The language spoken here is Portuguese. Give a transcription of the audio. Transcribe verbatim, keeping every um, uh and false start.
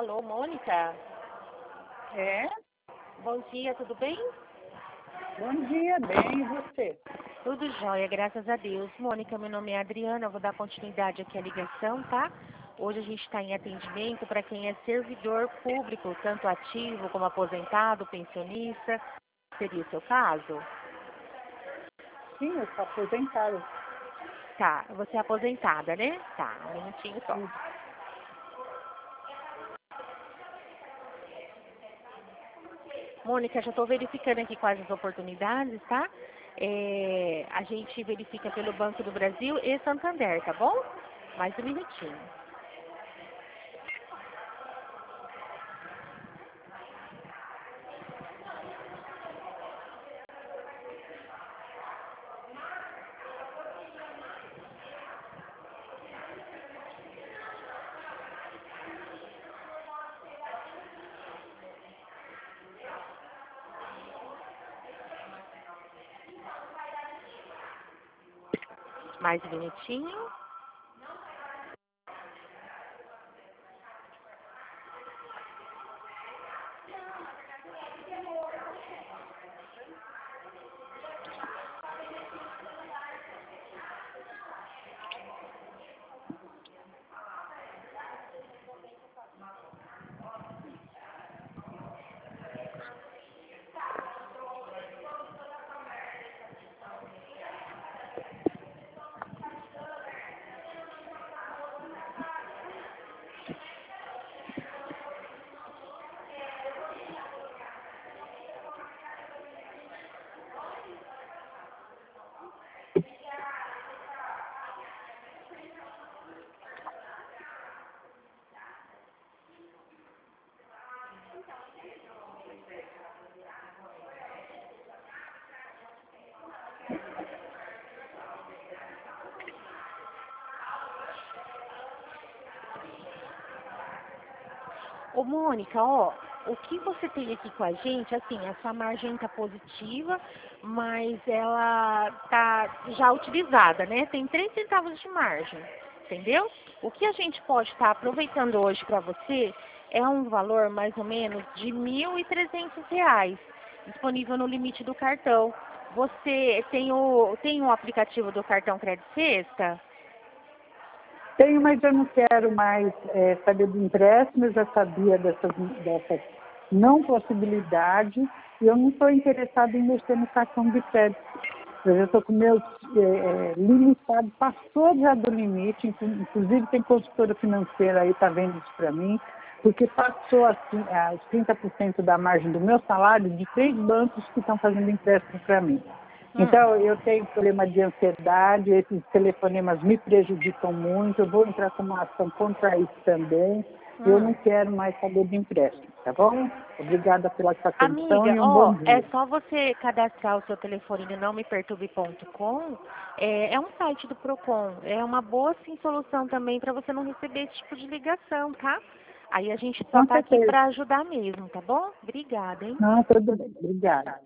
Alô, Mônica? É? Bom dia, tudo bem? Bom dia, bem, e você? Tudo jóia, graças a Deus. Mônica, meu nome é Adriana, eu vou dar continuidade aqui à ligação, tá? Hoje a gente está em atendimento para quem é servidor público, tanto ativo como aposentado, pensionista. Seria o seu caso? Sim, eu sou aposentada. Tá, você é aposentada, né? Tá, um minutinho só. Sim. Mônica, já estou verificando aqui quais as oportunidades, tá? É, a gente verifica pelo Banco do Brasil e Santander, tá bom? Mais um minutinho. Mais um minutinho. Ô, Mônica, ó, o que você tem aqui com a gente, assim, a sua margem tá positiva, mas ela tá já utilizada, né? Tem três centavos de margem, entendeu? O que a gente pode estar aproveitando hoje para você é um valor mais ou menos de mil e trezentos reais, disponível no limite do cartão. Você tem o, tem o aplicativo do cartão Crédito Sexta? Tenho, mas eu não quero mais é, saber do empréstimo, eu já sabia dessa, dessa não possibilidade e eu não estou interessada em mexer no cartão de crédito. Eu já estou com meus é, limitado, passou já do limite, inclusive tem consultora financeira aí, está vendo isso para mim, porque passou assim, a trinta por cento da margem do meu salário de três bancos que estão fazendo empréstimo para mim. Então, eu tenho problema de ansiedade, esses telefonemas me prejudicam muito, eu vou entrar com uma ação contra isso também. Eu Hum. não quero mais saber de empréstimo, tá bom? Obrigada pela sua atenção Amiga, e um bom ó, é dia. só você cadastrar o seu telefone no não me perturbe ponto com. É, é um site do Procon. É uma boa sim, solução também para você não receber esse tipo de ligação, tá? Aí a gente só Com tá aqui certeza. para ajudar mesmo, tá bom? Obrigada, hein? Não, tudo bem. Obrigada.